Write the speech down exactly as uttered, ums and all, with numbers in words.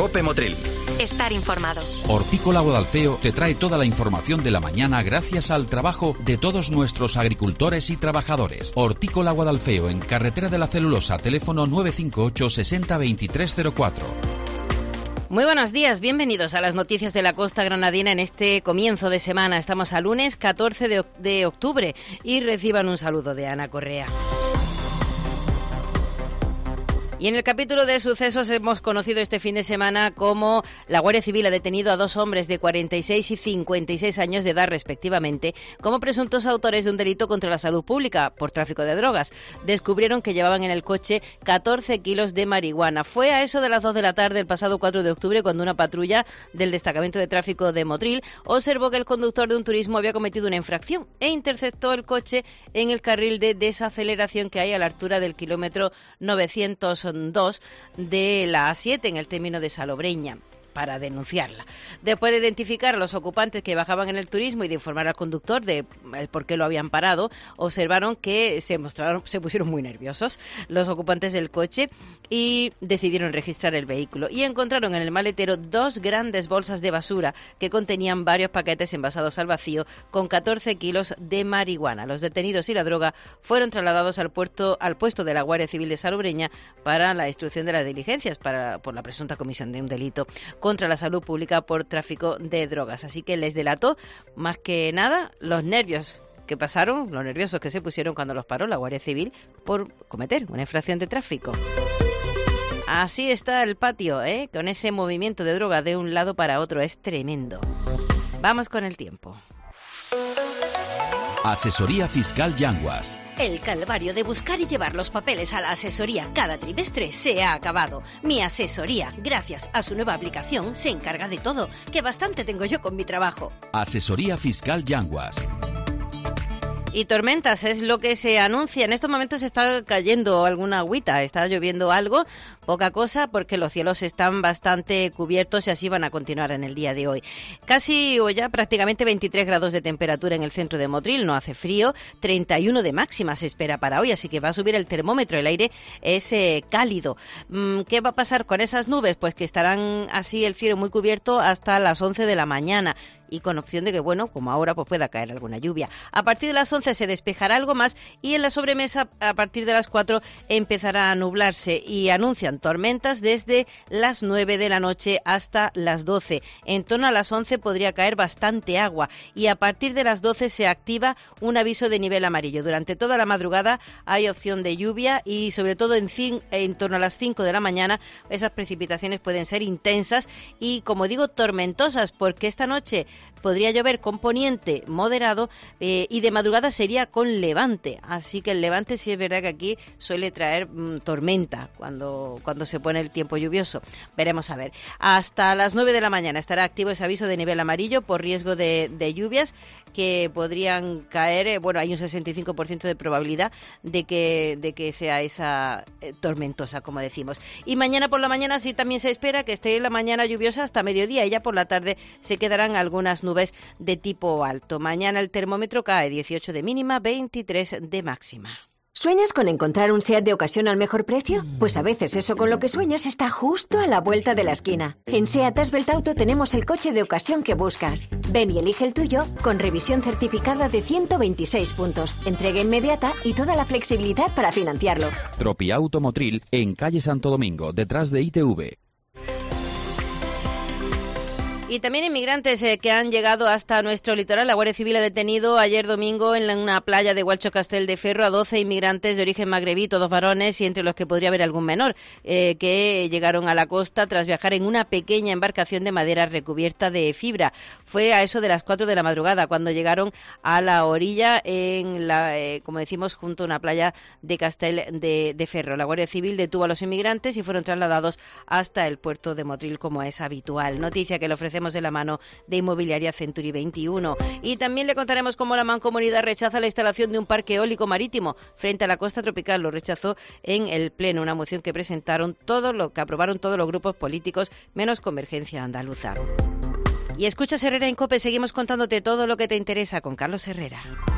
COPE Motril. Estar informados. Hortícola Guadalfeo te trae toda la información de la mañana gracias al trabajo de todos nuestros agricultores y trabajadores. Hortícola Guadalfeo, en Carretera de la Celulosa, teléfono nueve cinco ocho sesenta veintitrés cero cuatro. Muy buenos días, bienvenidos a las noticias de la costa granadina en este comienzo de semana. Estamos a lunes catorce de octubre y reciban un saludo de Ana Correa. Y en el capítulo de sucesos hemos conocido este fin de semana cómo la Guardia Civil ha detenido a dos hombres de cuarenta y seis y cincuenta y seis años de edad respectivamente como presuntos autores de un delito contra la salud pública por tráfico de drogas. Descubrieron que llevaban en el coche catorce kilos de marihuana. Fue a eso de las dos de la tarde el pasado cuatro de octubre cuando una patrulla del destacamento de tráfico de Motril observó que el conductor de un turismo había cometido una infracción e interceptó el coche en el carril de desaceleración que hay a la altura del kilómetro novecientos dos de la A siete en el término de Salobreña, para denunciarla. Después de identificar a los ocupantes que bajaban en el turismo y de informar al conductor de el por qué lo habían parado, observaron que se mostraron, se pusieron muy nerviosos los ocupantes del coche y decidieron registrar el vehículo. Y encontraron en el maletero dos grandes bolsas de basura que contenían varios paquetes envasados al vacío con catorce kilos de marihuana. Los detenidos y la droga fueron trasladados al puerto, al puesto de la Guardia Civil de Salobreña para la instrucción de las diligencias para, por la presunta comisión de un delito contra la salud pública por tráfico de drogas. Así que les delató más que nada los nervios que pasaron, los nerviosos que se pusieron cuando los paró la Guardia Civil por cometer una infracción de tráfico. Así está el patio, ¿eh? Con ese movimiento de droga de un lado para otro, es tremendo. Vamos con el tiempo. Asesoría Fiscal Yanguas. El calvario de buscar y llevar los papeles a la asesoría cada trimestre se ha acabado. Mi asesoría, gracias a su nueva aplicación, se encarga de todo, que bastante tengo yo con mi trabajo. Asesoría Fiscal Yanguas. Y tormentas es lo que se anuncia. En estos momentos está cayendo alguna agüita, está lloviendo algo, poca cosa, porque los cielos están bastante cubiertos y así van a continuar en el día de hoy. Casi o ya prácticamente veintitrés grados de temperatura en el centro de Motril, no hace frío, treinta y uno de máxima se espera para hoy, así que va a subir el termómetro, el aire es eh, cálido. ¿Qué va a pasar con esas nubes? Pues que estarán así el cielo muy cubierto hasta las once de la mañana. Y con opción de que, bueno, como ahora, pues pueda caer alguna lluvia. A partir de las once se despejará algo más y en la sobremesa, a partir de las cuatro, empezará a nublarse y anuncian tormentas desde las nueve de la noche hasta las doce. En torno a las once podría caer bastante agua y a partir de las doce se activa un aviso de nivel amarillo. Durante toda la madrugada hay opción de lluvia y sobre todo en, cin- en torno a las cinco de la mañana esas precipitaciones pueden ser intensas y, como digo, tormentosas, porque esta noche podría llover con poniente moderado eh, y de madrugada sería con levante. Así que el levante sí es verdad que aquí suele traer mmm, tormenta cuando, cuando se pone el tiempo lluvioso. Veremos a ver. Hasta las nueve de la mañana estará activo ese aviso de nivel amarillo por riesgo de, de lluvias que podrían caer. Eh, bueno, hay un sesenta y cinco por ciento de probabilidad de que, de que sea esa eh, tormentosa, como decimos. Y mañana por la mañana sí también se espera que esté la mañana lluviosa hasta mediodía y ya por la tarde se quedarán algunas nubes de tipo alto. Mañana el termómetro cae dieciocho de mínima, veintitrés de máxima. ¿Sueñas con encontrar un SEAT de ocasión al mejor precio? Pues a veces eso con lo que sueñas está justo a la vuelta de la esquina. En SEAT Asbelt Auto tenemos el coche de ocasión que buscas. Ven y elige el tuyo con revisión certificada de ciento veintiséis puntos, entrega inmediata y toda la flexibilidad para financiarlo. Tropiauto Motril, en calle Santo Domingo, detrás de I T V. Y también inmigrantes eh, que han llegado hasta nuestro litoral. La Guardia Civil ha detenido ayer domingo en una playa de Gualcho Castel de Ferro a doce inmigrantes de origen magrebí, todos varones y entre los que podría haber algún menor, eh, que llegaron a la costa tras viajar en una pequeña embarcación de madera recubierta de fibra. Fue a eso de las cuatro de la madrugada cuando llegaron a la orilla, en la, eh, como decimos, junto a una playa de Castel de, de Ferro. La Guardia Civil detuvo a los inmigrantes y fueron trasladados hasta el puerto de Motril, como es habitual. Noticia que le ofrecemos de la mano de Inmobiliaria Century veintiuno. Y también le contaremos cómo la Mancomunidad rechaza la instalación de un parque eólico marítimo frente a la costa tropical. Lo rechazó en el Pleno, una moción que presentaron todo lo que aprobaron todos los grupos políticos, menos Convergencia Andaluza. Y escuchas Herrera en COPE, seguimos contándote todo lo que te interesa con Carlos Herrera.